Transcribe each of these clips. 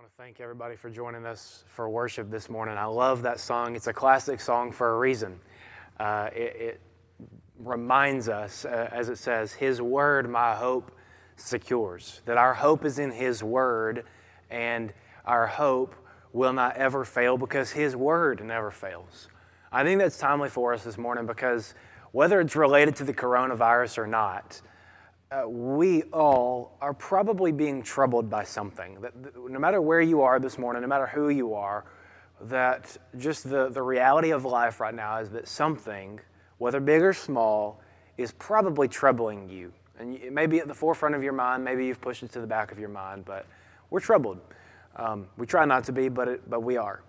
want to thank everybody for joining us for worship this morning. I love that song. It's a classic song for a reason. It reminds us, as it says, His word my hope secures. That our hope is in His word, and our hope will not ever fail because His word never fails. I think that's timely for us this morning because whether it's related to the coronavirus or not, we all are probably being troubled by something. That no matter where you are this morning, no matter who you are, that just the reality of life right now is that something, whether big or small, is probably troubling you. And it may be at the forefront of your mind, maybe you've pushed it to the back of your mind, but we're troubled. We try not to be, but we are.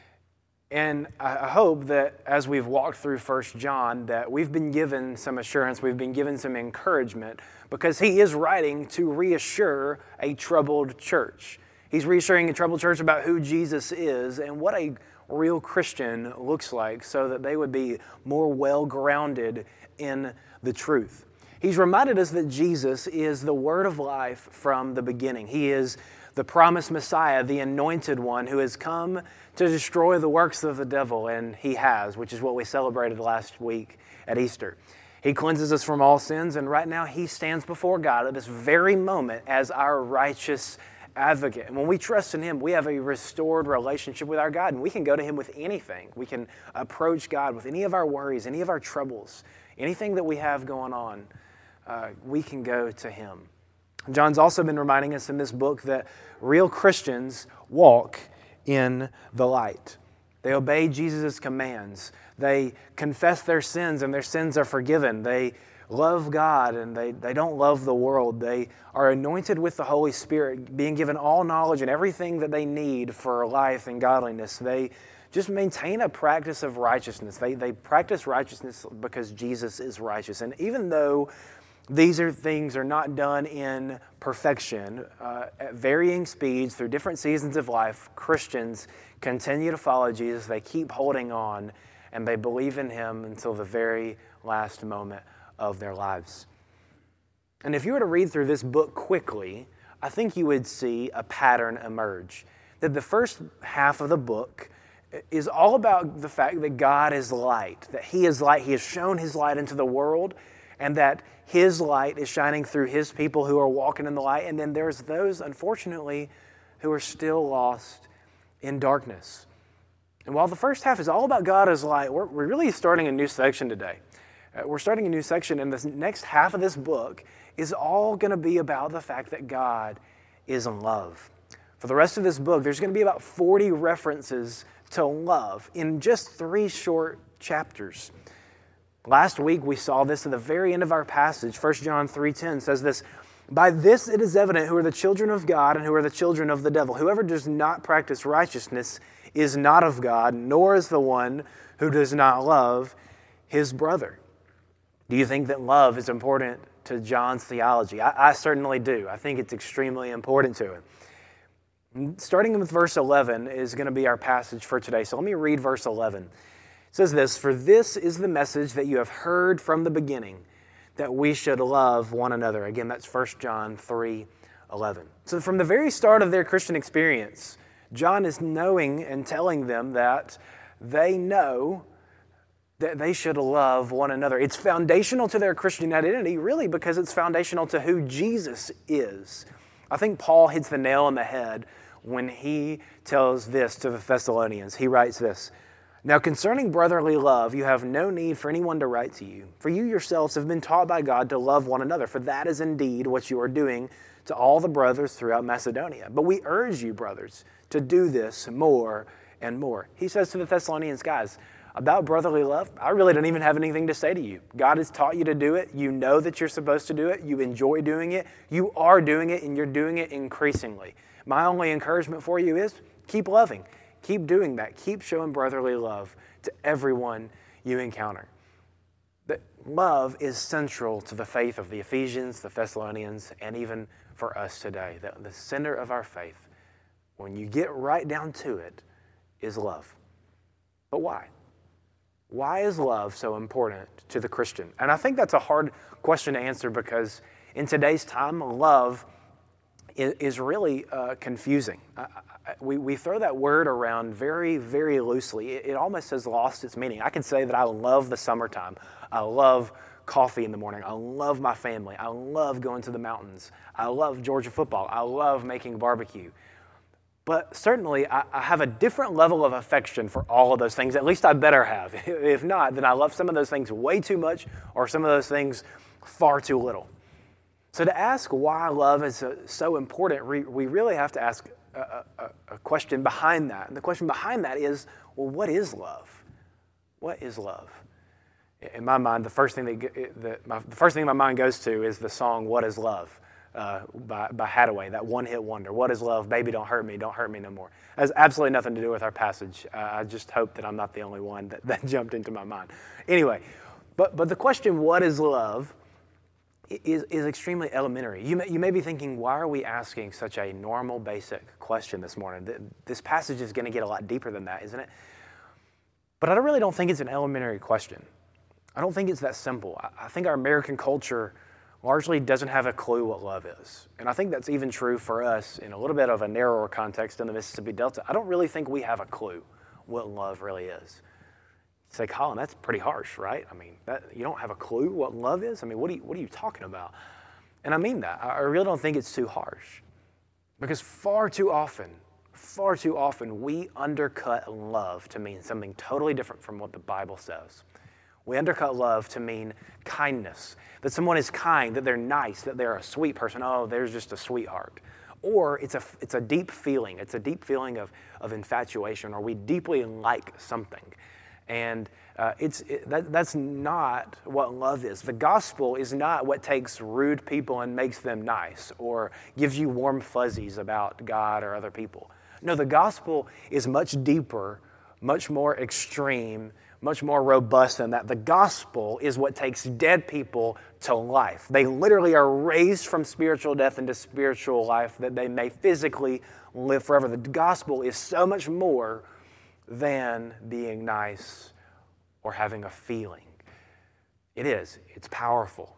And I hope that as we've walked through 1 John, that we've been given some assurance, we've been given some encouragement, because he is writing to reassure a troubled church. He's reassuring a troubled church about who Jesus is and what a real Christian looks like so that they would be more well-grounded in the truth. He's reminded us that Jesus is the Word of life from the beginning. He is the promised Messiah, the anointed one who has come to destroy the works of the devil, and he has, which is what we celebrated last week at Easter. He cleanses us from all sins, and right now he stands before God at this very moment as our righteous advocate. And when we trust in him, we have a restored relationship with our God, and we can go to him with anything. We can approach God with any of our worries, any of our troubles, anything that we have going on. We can go to him. John's also been reminding us in this book that real Christians walk in the light. They obey Jesus' commands. They confess their sins and their sins are forgiven. They love God and they don't love the world. They are anointed with the Holy Spirit, being given all knowledge and everything that they need for life and godliness. They just maintain a practice of righteousness. They practice righteousness because Jesus is righteous. And even though these things are not done in perfection, at varying speeds through different seasons of life, Christians continue to follow Jesus. They keep holding on, and they believe in him until the very last moment of their lives. And if you were to read through this book quickly, I think you would see a pattern emerge. That the first half of the book is all about the fact that God is light, that he is light. He has shown his light into the world, and that his light is shining through his people who are walking in the light. And then there's those, unfortunately, who are still lost in darkness. And while the first half is all about God as light, we're really starting a new section today. We're starting a new section, and the next half of this book is all going to be about the fact that God is in love. For the rest of this book, there's going to be about 40 references to love in just 3 short chapters. Last week, we saw this at the very end of our passage. 1 John 3:10 says this, "By this it is evident who are the children of God and who are the children of the devil. Whoever does not practice righteousness is not of God, nor is the one who does not love his brother." Do you think that love is important to John's theology? I certainly do. I think it's extremely important to him. Starting with verse 11 is going to be our passage for today. So let me read verse 11. It says this, "For this is the message that you have heard from the beginning, that we should love one another." Again, that's 1 John 3:11. So from the very start of their Christian experience, John is knowing and telling them that they know that they should love one another. It's foundational to their Christian identity, really, because it's foundational to who Jesus is. I think Paul hits the nail on the head when he tells this to the Thessalonians. He writes this, "Now concerning brotherly love, you have no need for anyone to write to you. For you yourselves have been taught by God to love one another, for that is indeed what you are doing to all the brothers throughout Macedonia. But we urge you, brothers, to do this more and more." He says to the Thessalonians, guys, about brotherly love, I really don't even have anything to say to you. God has taught you to do it. You know that you're supposed to do it. You enjoy doing it. You are doing it, and you're doing it increasingly. My only encouragement for you is keep loving. Keep doing that. Keep showing brotherly love to everyone you encounter. That love is central to the faith of the Ephesians, the Thessalonians, and even for us today. The center of our faith, when you get right down to it, is love. But why? Why is love so important to the Christian? And I think that's a hard question to answer because in today's time, love is really confusing. we throw that word around very, very loosely. It almost has lost its meaning. I can say that I love the summertime. I love coffee in the morning. I love my family. I love going to the mountains. I love Georgia football. I love making barbecue. But certainly, I have a different level of affection for all of those things. At least I better have. If not, then I love some of those things way too much or some of those things far too little. So to ask why love is so important, we really have to ask a question behind that. And the question behind that is, well, what is love? What is love? In my mind, the first thing my mind goes to is the song "What Is Love" by Haddaway, that one-hit wonder. What is love? Baby, don't hurt me no more. It has absolutely nothing to do with our passage. I just hope that I'm not the only one that jumped into my mind. Anyway, but the question, what is love, is extremely elementary. You may be thinking, why are we asking such a normal, basic question this morning? This passage is going to get a lot deeper than that, isn't it? But I really don't think it's an elementary question. I don't think it's that simple. I think our American culture largely doesn't have a clue what love is. And I think that's even true for us in a little bit of a narrower context in the Mississippi Delta. I don't really think we have a clue what love really is. You say, Colin, that's pretty harsh, right? I mean, you don't have a clue what love is? I mean, what are you talking about? And I mean that. I really don't think it's too harsh. Because far too often, we undercut love to mean something totally different from what the Bible says. We undercut love to mean kindness, that someone is kind, that they're nice, that they're a sweet person. Oh, there's just a sweetheart. Or it's a deep feeling. It's a deep feeling of infatuation, or we deeply like something. And that's not what love is. The gospel is not what takes rude people and makes them nice, or gives you warm fuzzies about God or other people. No, the gospel is much deeper, much more extreme, much more robust than that. The gospel is what takes dead people to life. They literally are raised from spiritual death into spiritual life, that they may physically live forever. The gospel is so much more than being nice or having a feeling. It is. It's powerful.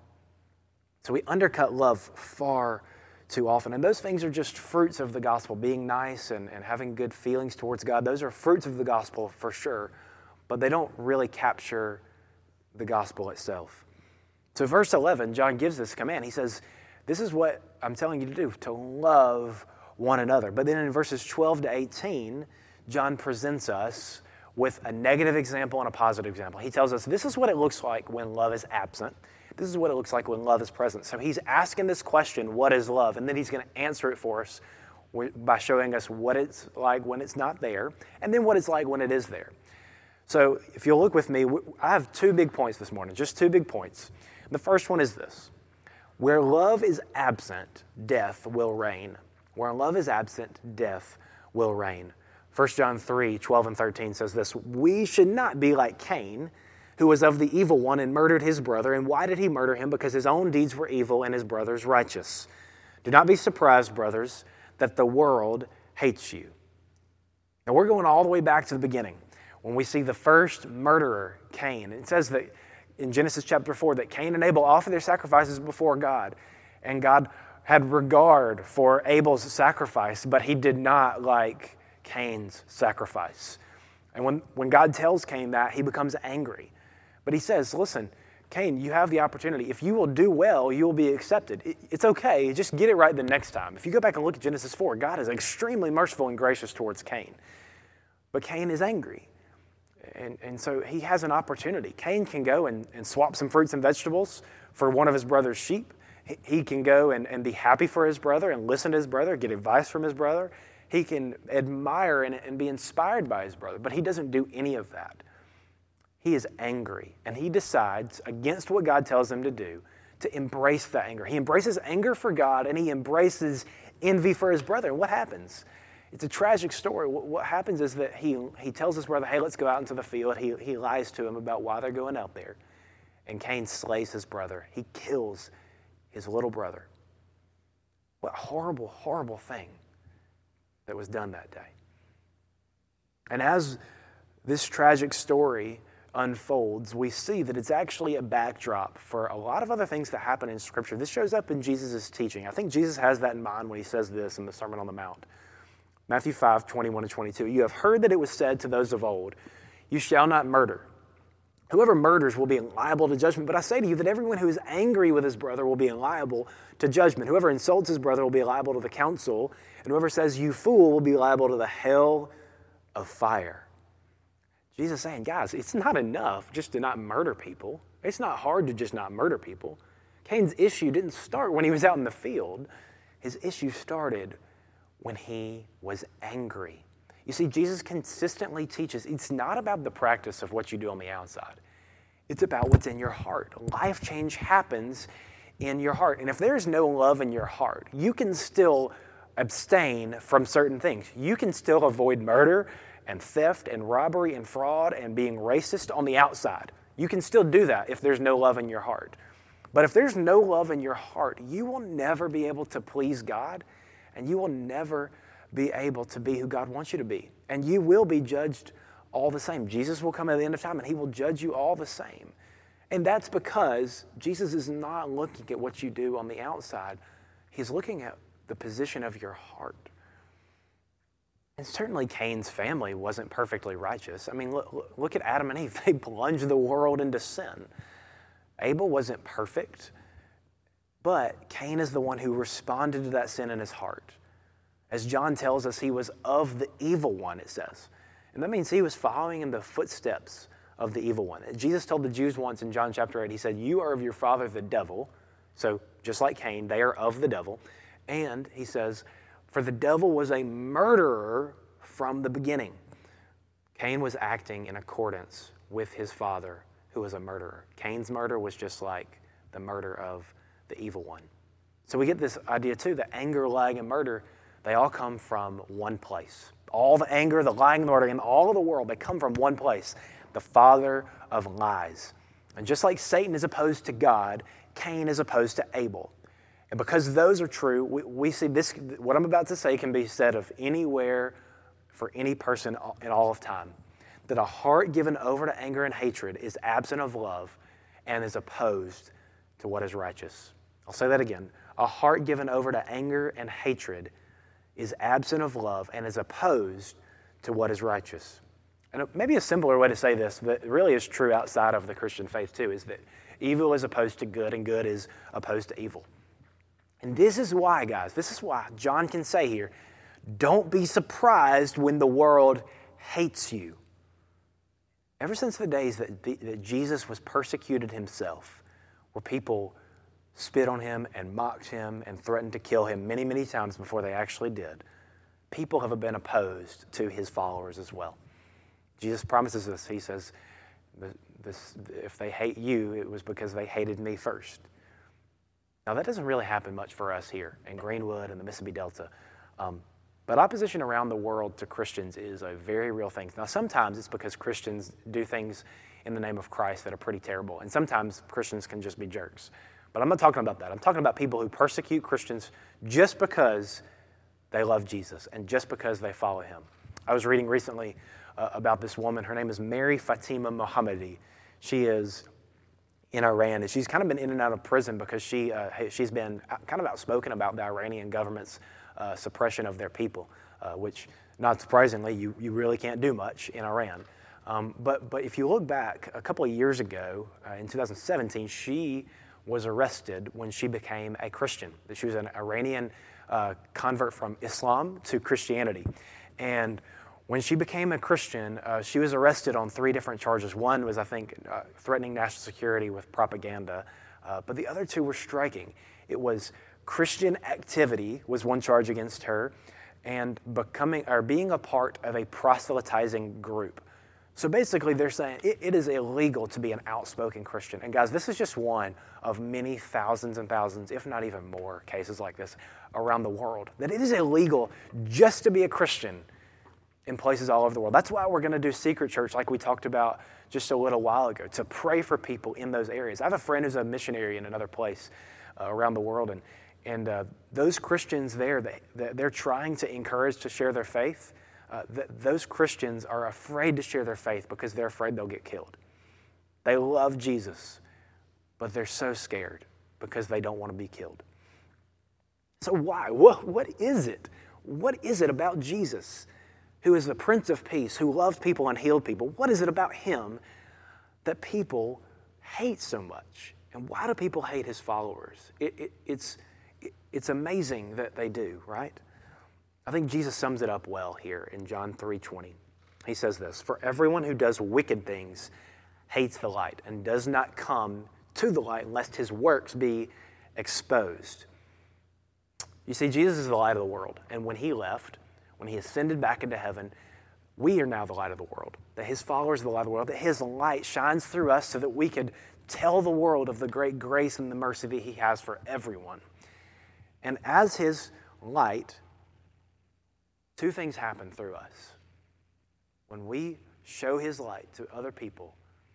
So we undercut love far too often. And those things are just fruits of the gospel. Being nice and having good feelings towards God, those are fruits of the gospel for sure. But they don't really capture the gospel itself. So verse 11, John gives this command. He says, this is what I'm telling you to do, to love one another. But then in verses 12 to 18, John presents us with a negative example and a positive example. He tells us this is what it looks like when love is absent. This is what it looks like when love is present. So he's asking this question, what is love? And then he's going to answer it for us by showing us what it's like when it's not there, and then what it's like when it is there. So if you'll look with me, I have 2 big points this morning, just 2 big points. The first one is this. Where love is absent, death will reign. Where love is absent, death will reign. 1 John 3, 12 and 13 says this, we should not be like Cain, who was of the evil one and murdered his brother. And why did he murder him? Because his own deeds were evil and his brother's righteous. Do not be surprised, brothers, that the world hates you. Now we're going all the way back to the beginning. When we see the first murderer, Cain, it says that in Genesis chapter 4 that Cain and Abel offered their sacrifices before God. And God had regard for Abel's sacrifice, but he did not like Cain's sacrifice. And when God tells Cain that, he becomes angry. But he says, listen, Cain, you have the opportunity. If you will do well, you will be accepted. It's okay. Just get it right the next time. If you go back and look at Genesis 4, God is extremely merciful and gracious towards Cain. But Cain is angry. And so he has an opportunity. Cain can go and swap some fruits and vegetables for one of his brother's sheep. He can go and be happy for his brother and listen to his brother, get advice from his brother. He can admire and be inspired by his brother, but he doesn't do any of that. He is angry, and he decides, against what God tells him to do, to embrace that anger. He embraces anger for God, and he embraces envy for his brother. And what happens? It's a tragic story. What happens is that he tells his brother, hey, let's go out into the field. He lies to him about why they're going out there. And Cain slays his brother. He kills his little brother. What horrible, horrible thing that was done that day. And as this tragic story unfolds, we see that it's actually a backdrop for a lot of other things that happen in Scripture. This shows up in Jesus' teaching. I think Jesus has that in mind when he says this in the Sermon on the Mount. Matthew 5, 21 and 22. You have heard that it was said to those of old, you shall not murder. Whoever murders will be liable to judgment. But I say to you that everyone who is angry with his brother will be liable to judgment. Whoever insults his brother will be liable to the council. And whoever says, you fool, will be liable to the hell of fire. Jesus is saying, guys, it's not enough just to not murder people. It's not hard to just not murder people. Cain's issue didn't start when he was out in the field. His issue started when he was angry. You see, Jesus consistently teaches it's not about the practice of what you do on the outside. It's about what's in your heart. Life change happens in your heart. And if there's no love in your heart, you can still abstain from certain things. You can still avoid murder and theft and robbery and fraud and being racist on the outside. You can still do that if there's no love in your heart. But if there's no love in your heart, you will never be able to please God, and you will never be able to be who God wants you to be. And you will be judged all the same. Jesus will come at the end of time and he will judge you all the same. And that's because Jesus is not looking at what you do on the outside. He's looking at the position of your heart. And certainly Cain's family wasn't perfectly righteous. I mean, look at Adam and Eve. They plunged the world into sin. Abel wasn't perfect, but Cain is the one who responded to that sin in his heart. As John tells us, he was of the evil one, it says. And that means he was following in the footsteps of the evil one. Jesus told the Jews once in John chapter 8, he said, you are of your father the devil. So just like Cain, they are of the devil. And he says, for the devil was a murderer from the beginning. Cain was acting in accordance with his father, who was a murderer. Cain's murder was just like the murder of the evil one. So we get this idea too, that anger, lying, and murder, they all come from one place. All the anger, the lying, and the murder in all of the world, they come from one place, the father of lies. And just like Satan is opposed to God, Cain is opposed to Abel. And because those are true, we see this, what I'm about to say can be said of anywhere for any person in all of time. That a heart given over to anger and hatred is absent of love and is opposed to what is righteous. I'll say that again. A heart given over to anger and hatred is absent of love and is opposed to what is righteous. And maybe a simpler way to say this, that really is true outside of the Christian faith too, is that evil is opposed to good and good is opposed to evil. And this is why, guys, this is why John can say here, don't be surprised when the world hates you. Ever since the days that Jesus was persecuted himself, where people spit on him and mocked him and threatened to kill him many, many times before they actually did, people have been opposed to his followers as well. Jesus promises us, he says, if they hate you, it was because they hated me first. Now, that doesn't really happen much for us here in Greenwood and the Mississippi Delta. But opposition around the world to Christians is a very real thing. Now, sometimes it's because Christians do things in the name of Christ that are pretty terrible. And sometimes Christians can just be jerks. But I'm not talking about that. I'm talking about people who persecute Christians just because they love Jesus and just because they follow him. I was reading recently about this woman. Her name is Mary Fatima Mohammadi. She is in Iran, and she's kind of been in and out of prison because she's been kind of outspoken about the Iranian government's suppression of their people, which, not surprisingly, you really can't do much in Iran. But if you look back a couple of years ago, in 2017, she was arrested when she became a Christian. She was an Iranian convert from Islam to Christianity. And when she became a Christian, she was arrested on 3 different charges. One was, I think, threatening national security with propaganda, but the other 2 were striking. It was Christian activity was one charge against her, and being a part of a proselytizing group. So basically, they're saying it is illegal to be an outspoken Christian. And guys, this is just one of many thousands and thousands, if not even more, cases like this around the world. That it is illegal just to be a Christian in places all over the world. That's why we're going to do Secret Church, like we talked about just a little while ago, to pray for people in those areas. I have a friend who's a missionary in another place around the world, and those Christians there, they're trying to encourage to share their faith. Those Christians are afraid to share their faith because they're afraid they'll get killed. They love Jesus, but they're so scared because they don't want to be killed. So why? What is it? What is it about Jesus, who is the Prince of Peace, who loved people and healed people? What is it about him that people hate so much? And why do people hate his followers? It's amazing that they do, right? I think Jesus sums it up well here in John 3:20. He says this, "For everyone who does wicked things hates the light and does not come to the light lest his works be exposed." You see, Jesus is the light of the world. And when he left, when he ascended back into heaven, we are now the light of the world. That his followers are the light of the world. That his light shines through us so that we could tell the world of the great grace and the mercy that he has for everyone. And as his light, two things happen through us. When we show his light to other people,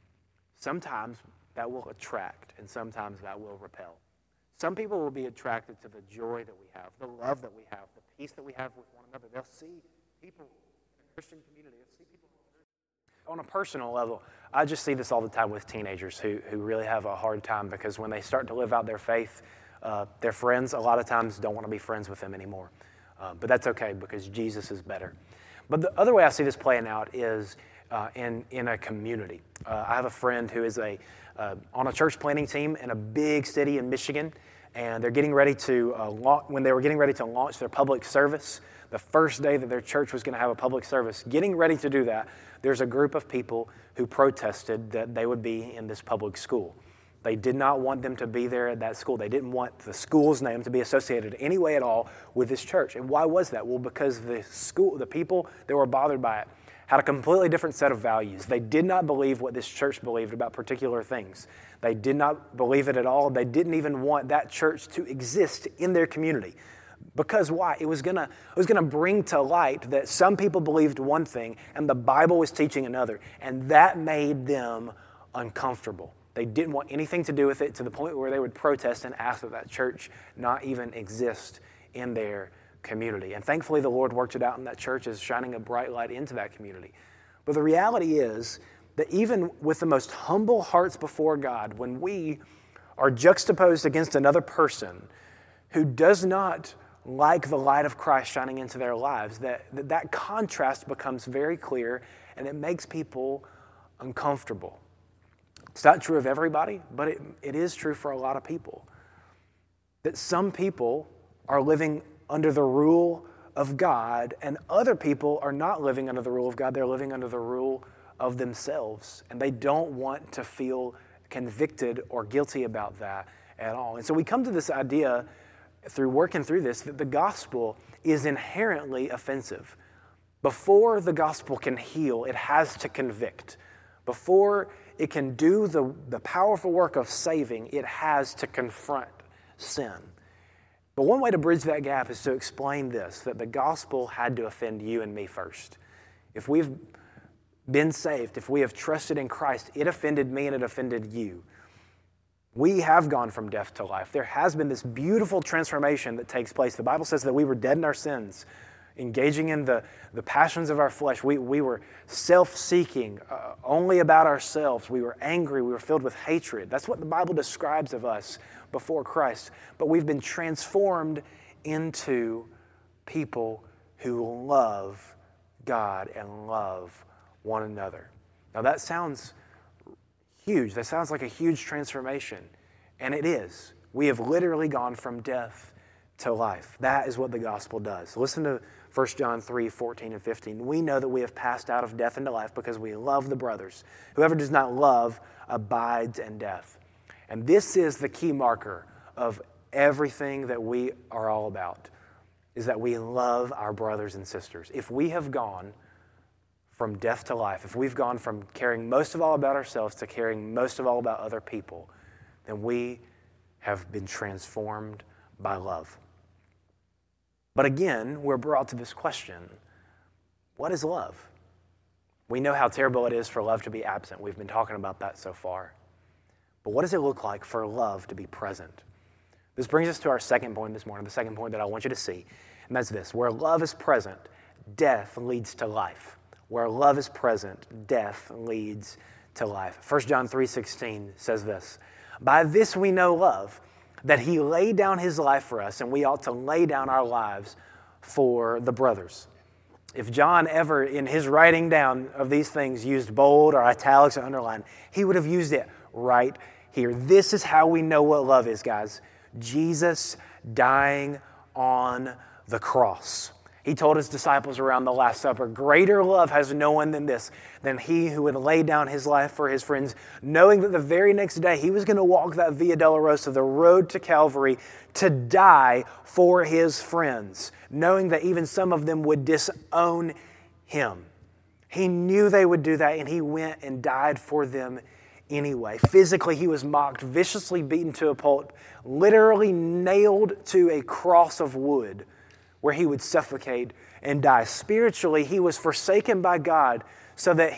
sometimes that will attract and sometimes that will repel. Some people will be attracted to the joy that we have, the love that we have, the peace that we have with one another. They'll see people in a Christian community. They'll see people on a personal level. I just see this all the time with teenagers who really have a hard time because when they start to live out their faith, their friends a lot of times don't want to be friends with them anymore. But that's okay because Jesus is better. But the other way I see this playing out is in a community. I have a friend who is on a church planting team in a big city in Michigan, and they're getting ready to when they were getting ready to launch their public service, the first day that their church was going to have a public service, getting ready to do that, there's a group of people who protested that they would be in this public school. They did not want them to be there at that school. They didn't want the school's name to be associated in any way at all with this church. And why was that? Well, because the people that were bothered by it had a completely different set of values. They did not believe what this church believed about particular things. They did not believe it at all. They didn't even want that church to exist in their community. Because why? It was gonna bring to light that some people believed one thing and the Bible was teaching another, and that made them uncomfortable. They didn't want anything to do with it to the point where they would protest and ask that that church not even exist in their community. And thankfully, the Lord worked it out, and that church is shining a bright light into that community. But the reality is that even with the most humble hearts before God, when we are juxtaposed against another person who does not like the light of Christ shining into their lives, that contrast becomes very clear, and it makes people uncomfortable. It's not true of everybody, but it is true for a lot of people. That some people are living under the rule of God, and other people are not living under the rule of God. They're living under the rule of themselves, and they don't want to feel convicted or guilty about that at all. And so we come to this idea through working through this that the gospel is inherently offensive. Before the gospel can heal, it has to convict. Before it can do the powerful work of saving, it has to confront sin. But one way to bridge that gap is to explain this, that the gospel had to offend you and me first. If we've been saved, if we have trusted in Christ, it offended me and it offended you. We have gone from death to life. There has been this beautiful transformation that takes place. The Bible says that we were dead in our sins, engaging in the passions of our flesh. We were self-seeking, only about ourselves. We were angry. We were filled with hatred. That's what the Bible describes of us before Christ. But we've been transformed into people who love God and love one another. Now that sounds huge. That sounds like a huge transformation. And it is. We have literally gone from death to life. That is what the gospel does. Listen to 1 John 3, 14 and 15. We know that we have passed out of death into life because we love the brothers. Whoever does not love abides in death. And this is the key marker of everything that we are all about, is that we love our brothers and sisters. If we have gone from death to life, if we've gone from caring most of all about ourselves to caring most of all about other people, then we have been transformed by love. But again, we're brought to this question, what is love? We know how terrible it is for love to be absent. We've been talking about that so far. But what does it look like for love to be present? This brings us to our second point this morning, the second point that I want you to see, and that's this. Where love is present, death leads to life. Where love is present, death leads to life. 1 John 3:16 says this, by this we know love, that he laid down his life for us, and we ought to lay down our lives for the brothers. If John ever, in his writing down of these things, used bold or italics or underline, he would have used it right here. This is how we know what love is, guys. Jesus dying on the cross. He told his disciples around the Last Supper, greater love has no one than this, than he who would lay down his life for his friends, knowing that the very next day he was going to walk that Via Dolorosa, the road to Calvary, to die for his friends, knowing that even some of them would disown him. He knew they would do that, and he went and died for them anyway. Physically, he was mocked, viciously beaten to a pulp, literally nailed to a cross of wood, where he would suffocate and die. Spiritually, he was forsaken by God so that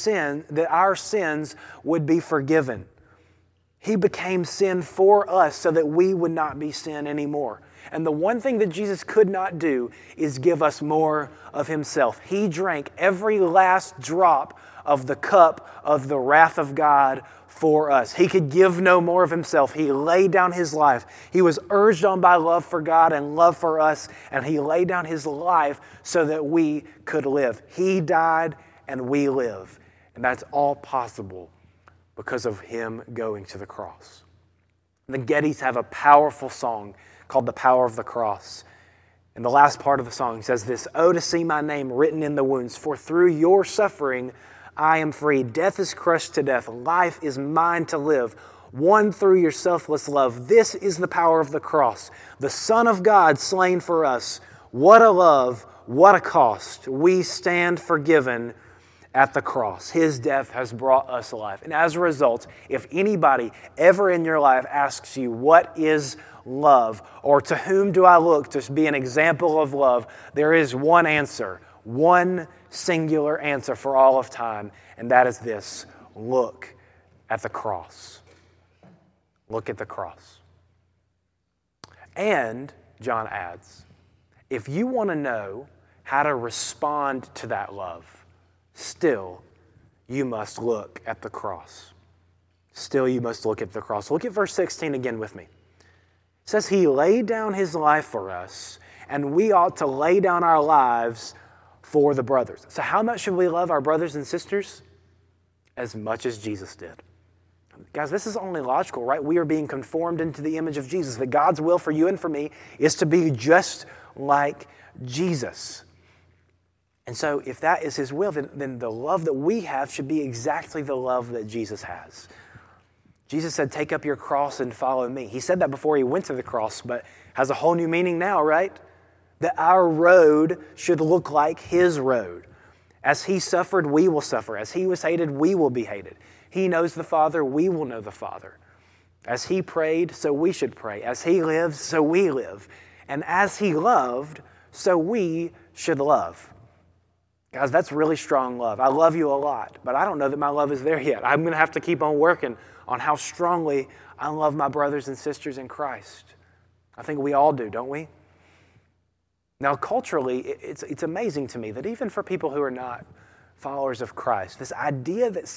our sins would be forgiven. He became sin for us so that we would not be sin anymore. And the one thing that Jesus could not do is give us more of himself. He drank every last drop of the cup of the wrath of God for us. He could give no more of himself. He laid down his life. He was urged on by love for God and love for us, and he laid down his life so that we could live. He died and we live. And that's all possible because of him going to the cross. The Gettys have a powerful song called The Power of the Cross. In the last part of the song, it says this, "Oh, to see my name written in the wounds, for through your suffering I am free. Death is crushed to death. Life is mine to live, won through your selfless love. This is the power of the cross. The Son of God slain for us. What a love, what a cost. We stand forgiven at the cross. His death has brought us life." And as a result, if anybody ever in your life asks you, what is love? Or to whom do I look to be an example of love? There is one answer, one singular answer for all of time, and that is this: look at the cross. Look at the cross. And, John adds, if you want to know how to respond to that love, still you must look at the cross. Still you must look at the cross. Look at verse 16 again with me. It says, he laid down his life for us, and we ought to lay down our lives for the brothers. So how much should we love our brothers and sisters? As much as Jesus did. Guys, this is only logical, right? We are being conformed into the image of Jesus. That God's will for you and for me is to be just like Jesus. And so if that is his will, then the love that we have should be exactly the love that Jesus has. Jesus said, take up your cross and follow me. He said that before he went to the cross, but has a whole new meaning now, right? That our road should look like his road. As he suffered, we will suffer. As he was hated, we will be hated. He knows the Father, we will know the Father. As he prayed, so we should pray. As he lived, so we live. And as he loved, so we should love. Guys, that's really strong love. I love you a lot, but I don't know that my love is there yet. I'm going to have to keep on working on how strongly I love my brothers and sisters in Christ. I think we all do, don't we? Now, culturally, it's amazing to me that even for people who are not followers of Christ, this idea that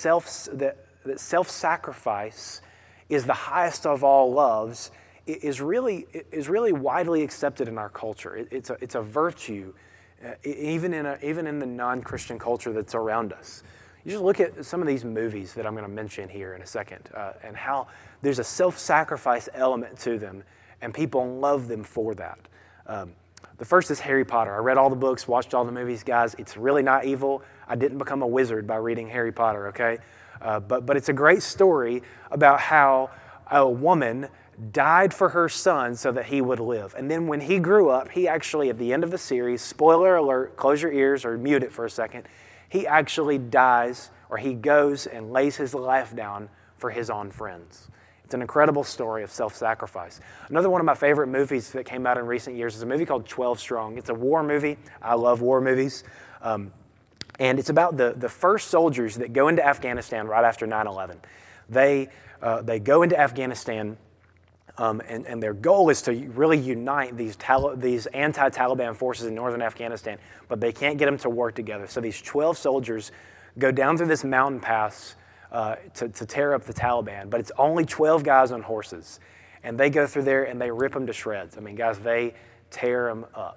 self-sacrifice is the highest of all loves is really widely accepted in our culture. It's a virtue, even in the non-Christian culture that's around us. You just look at some of these movies that I'm going to mention here in a second, and how there's a self-sacrifice element to them, and people love them for that. The first is Harry Potter. I read all the books, watched all the movies. Guys, it's really not evil. I didn't become a wizard by reading Harry Potter, okay? But it's a great story about how a woman died for her son so that he would live. And then when he grew up, he actually, at the end of the series, spoiler alert, close your ears or mute it for a second, he actually dies, or he goes and lays his life down for his own friends. It's an incredible story of self-sacrifice. Another one of my favorite movies that came out in recent years is a movie called 12 Strong. It's a war movie. I love war movies. And it's about the first soldiers that go into Afghanistan right after 9/11. They go into Afghanistan, and their goal is to really unite these anti-Taliban forces in northern Afghanistan, but they can't get them to work together. So these 12 soldiers go down through this mountain pass to tear up the Taliban, but it's only 12 guys on horses. And they go through there and they rip them to shreds. I mean, guys, they tear them up.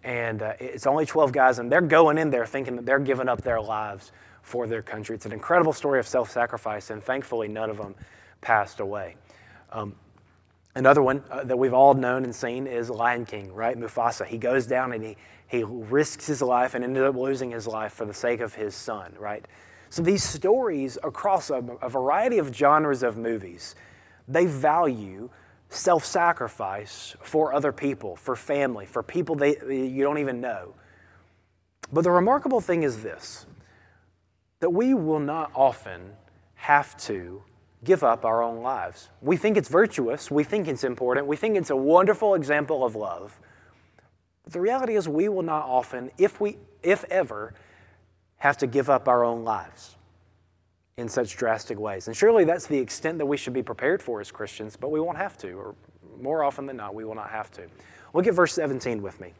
And it's only 12 guys, and they're going in there thinking that they're giving up their lives for their country. It's an incredible story of self-sacrifice, and thankfully none of them passed away. Another one that we've all known and seen is Lion King, right? Mufasa. He goes down and he risks his life and ended up losing his life for the sake of his son, right? So these stories across a variety of genres of movies, they value self-sacrifice for other people, for family, for people you don't even know. But the remarkable thing is this, that we will not often have to give up our own lives. We think it's virtuous, we think it's important, we think it's a wonderful example of love. But the reality is we will not often, if ever, have to give up our own lives in such drastic ways. And surely that's the extent that we should be prepared for as Christians, but we won't have to, or more often than not, we will not have to. Look at verse 17 with me.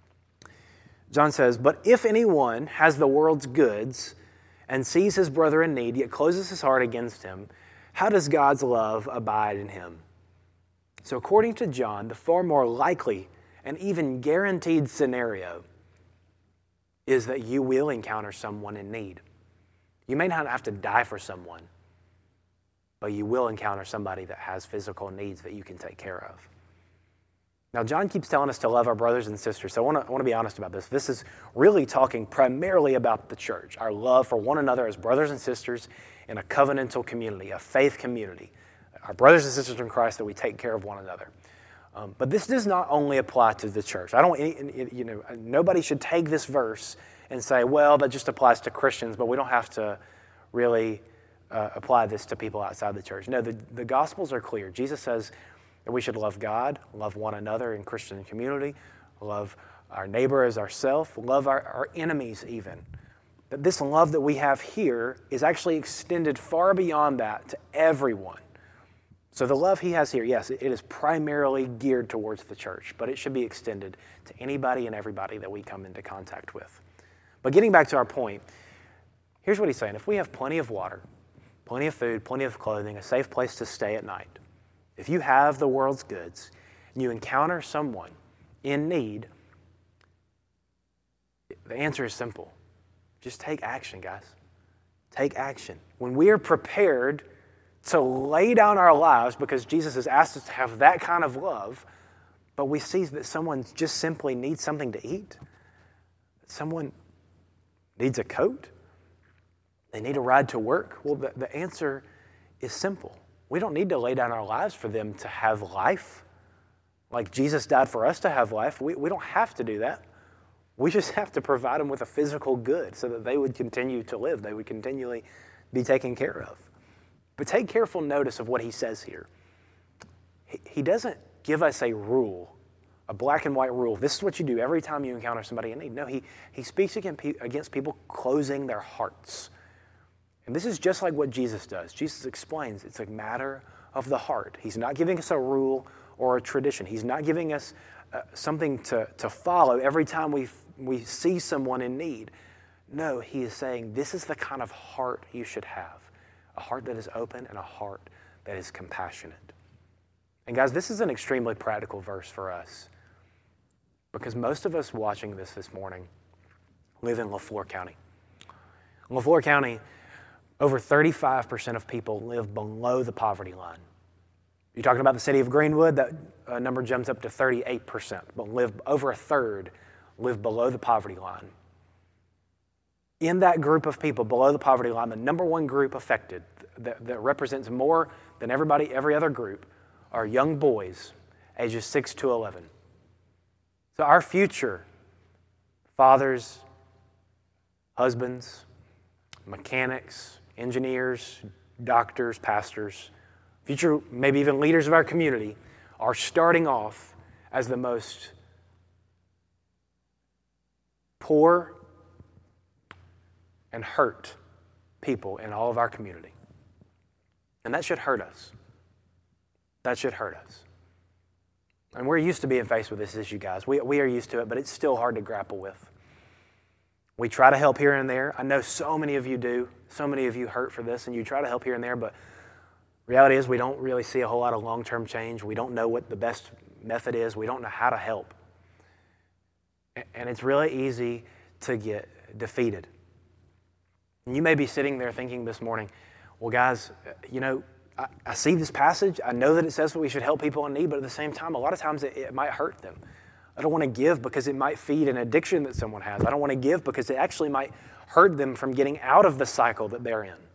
John says, "But if anyone has the world's goods and sees his brother in need, yet closes his heart against him, how does God's love abide in him?" So according to John, the far more likely and even guaranteed scenario is that you will encounter someone in need. You may not have to die for someone, but you will encounter somebody that has physical needs that you can take care of. Now, John keeps telling us to love our brothers and sisters, so I want to be honest about this. This is really talking primarily about the church, our love for one another as brothers and sisters in a covenantal community, a faith community. Our brothers and sisters in Christ, that we take care of one another. But this does not only apply to the church. Nobody should take this verse and say, well, that just applies to Christians, but we don't have to really apply this to people outside the church. No, the Gospels are clear. Jesus says that we should love God, love one another in Christian community, love our neighbor as ourselves, love our enemies even. That this love that we have here is actually extended far beyond that to everyone. So the love he has here, yes, it is primarily geared towards the church, but it should be extended to anybody and everybody that we come into contact with. But getting back to our point, here's what he's saying. If we have plenty of water, plenty of food, plenty of clothing, a safe place to stay at night, if you have the world's goods and you encounter someone in need, the answer is simple. Just take action, guys. Take action. When we are prepared to lay down our lives because Jesus has asked us to have that kind of love, but we see that someone just simply needs something to eat, someone needs a coat, they need a ride to work, well, the answer is simple. We don't need to lay down our lives for them to have life. Like Jesus died for us to have life. We don't have to do that. We just have to provide them with a physical good so that they would continue to live. They would continually be taken care of. But take careful notice of what he says here. He doesn't give us a rule, a black and white rule. This is what you do every time you encounter somebody in need. No, he speaks against people closing their hearts. And this is just like what Jesus does. Jesus explains it's a matter of the heart. He's not giving us a rule or a tradition. He's not giving us something to follow every time we see someone in need. No, he is saying this is the kind of heart you should have. A heart that is open and a heart that is compassionate. And guys, this is an extremely practical verse for us because most of us watching this morning live in LaFleur County. In LaFleur County, over 35% of people live below the poverty line. You're talking about the city of Greenwood, that number jumps up to 38%, but over a third live below the poverty line. In that group of people below the poverty line, the number one group affected that represents more than every other group are young boys ages 6 to 11. So our future, fathers, husbands, mechanics, engineers, doctors, pastors, future maybe even leaders of our community are starting off as the most poor and hurt people in all of our community. And that should hurt us. That should hurt us. And we're used to being faced with this issue, guys. We are used to it, but it's still hard to grapple with. We try to help here and there. I know so many of you do. So many of you hurt for this, and you try to help here and there, but reality is we don't really see a whole lot of long-term change. We don't know what the best method is. We don't know how to help. And it's really easy to get defeated. And you may be sitting there thinking this morning, well, guys, I see this passage. I know that it says that we should help people in need, but at the same time, a lot of times it might hurt them. I don't want to give because it might feed an addiction that someone has. I don't want to give because it actually might hurt them from getting out of the cycle that they're in.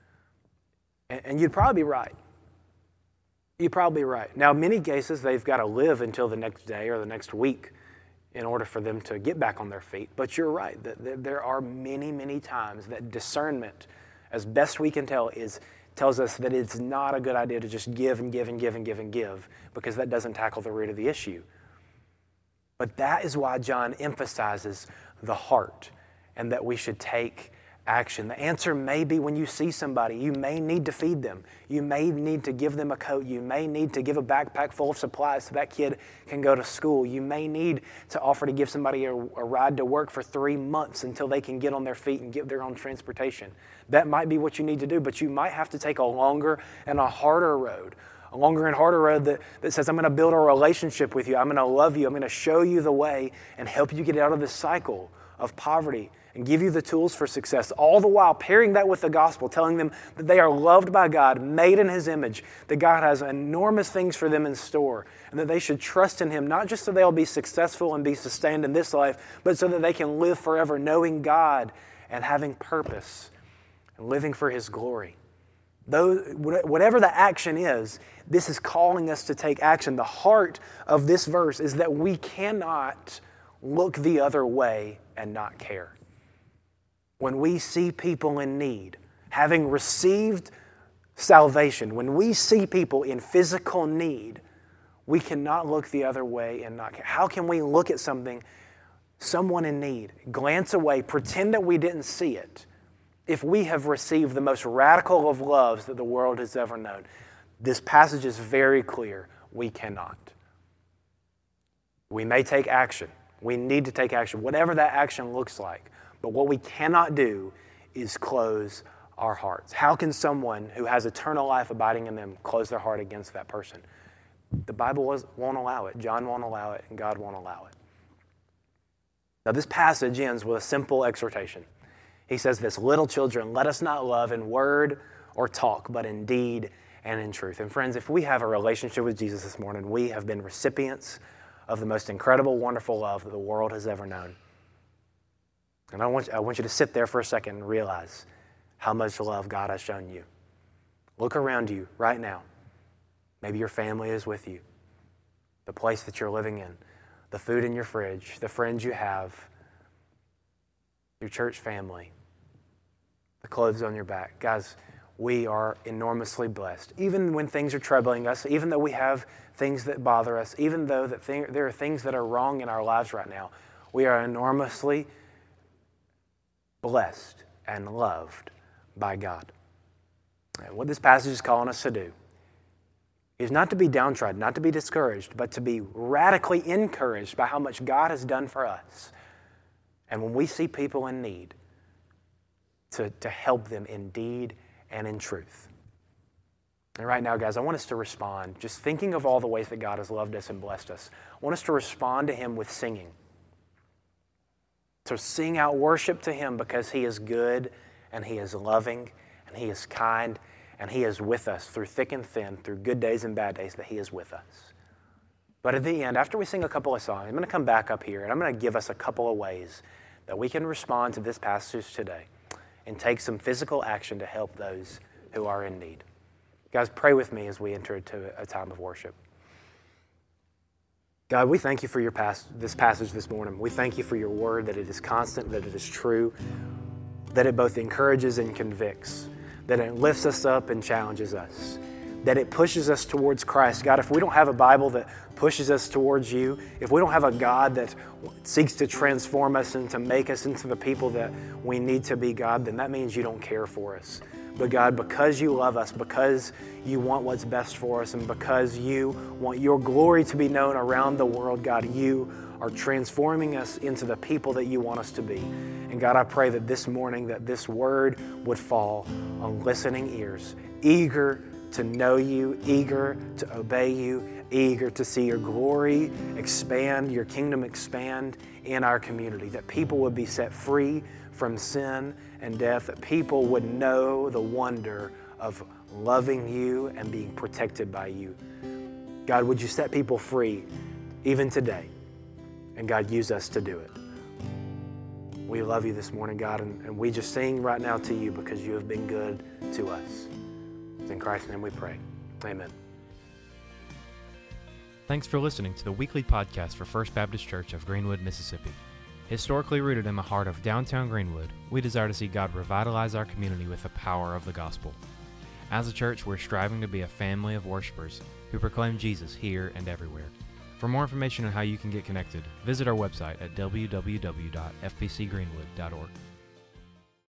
And you'd probably be right. You're probably right. Now, in many cases, they've got to live until the next day or the next week in order for them to get back on their feet. But you're right. There are many, many times that discernment, as best we can tell, tells us that it's not a good idea to just give and give and give and give and give, because that doesn't tackle the root of the issue. But that is why John emphasizes the heart and that we should take action. The answer may be when you see somebody, you may need to feed them. You may need to give them a coat. You may need to give a backpack full of supplies so that kid can go to school. You may need to offer to give somebody a ride to work for 3 months until they can get on their feet and get their own transportation. That might be what you need to do, but you might have to take a longer and a harder road. A longer and harder road that says, I'm going to build a relationship with you. I'm going to love you. I'm going to show you the way and help you get out of this cycle of poverty and give you the tools for success, all the while pairing that with the gospel, telling them that they are loved by God, made in His image, that God has enormous things for them in store, and that they should trust in Him, not just so they'll be successful and be sustained in this life, but so that they can live forever knowing God and having purpose and living for His glory. Whatever the action is, this is calling us to take action. The heart of this verse is that we cannot look the other way and not care. When we see people in need, having received salvation, when we see people in physical need, we cannot look the other way and not care. How can we look at someone in need, glance away, pretend that we didn't see it, if we have received the most radical of loves that the world has ever known? This passage is very clear. We cannot. We may take action. We need to take action, whatever that action looks like. But what we cannot do is close our hearts. How can someone who has eternal life abiding in them close their heart against that person? The Bible won't allow it. John won't allow it, and God won't allow it. Now, this passage ends with a simple exhortation. He says this, little children, let us not love in word or talk, but in deed and in truth. And friends, if we have a relationship with Jesus this morning, we have been recipients of the most incredible, wonderful love that the world has ever known. And I want you to sit there for a second and realize how much love God has shown you. Look around you right now. Maybe your family is with you, the place that you're living in, the food in your fridge, the friends you have, your church family, the clothes on your back. Guys, we are enormously blessed. Even when things are troubling us, even though we have things that bother us, even though there are things that are wrong in our lives right now, we are enormously blessed and loved by God. And what this passage is calling us to do is not to be downtrodden, not to be discouraged, but to be radically encouraged by how much God has done for us. And when we see people in need, to help them in deed and in truth. And right now, guys, I want us to respond, just thinking of all the ways that God has loved us and blessed us. I want us to respond to Him with singing. To sing out worship to Him because He is good and He is loving and He is kind and He is with us through thick and thin, through good days and bad days, that He is with us. But at the end, after we sing a couple of songs, I'm going to come back up here and I'm going to give us a couple of ways that we can respond to this passage today and take some physical action to help those who are in need. Guys, pray with me as we enter into a time of worship. God, we thank you for this passage this morning. We thank you for your word, that it is constant, that it is true, that it both encourages and convicts, that it lifts us up and challenges us, that it pushes us towards Christ. God, if we don't have a Bible that pushes us towards you, if we don't have a God that seeks to transform us and to make us into the people that we need to be, God, then that means you don't care for us. But God, because you love us, because you want what's best for us, and because you want your glory to be known around the world, God, you are transforming us into the people that you want us to be. And God, I pray that this morning that this word would fall on listening ears, eager to know you, eager to obey you, eager to see your glory expand, your kingdom expand in our community, that people would be set free from sin and death, that people would know the wonder of loving you and being protected by you. God, would you set people free even today? And God, use us to do it. We love you this morning, God, and we just sing right now to you because you have been good to us. It's in Christ's name we pray. Amen. Thanks for listening to the weekly podcast for First Baptist Church of Greenwood, Mississippi. Historically rooted in the heart of downtown Greenwood, we desire to see God revitalize our community with the power of the gospel. As a church, we're striving to be a family of worshipers who proclaim Jesus here and everywhere. For more information on how you can get connected, visit our website at www.fpcgreenwood.org.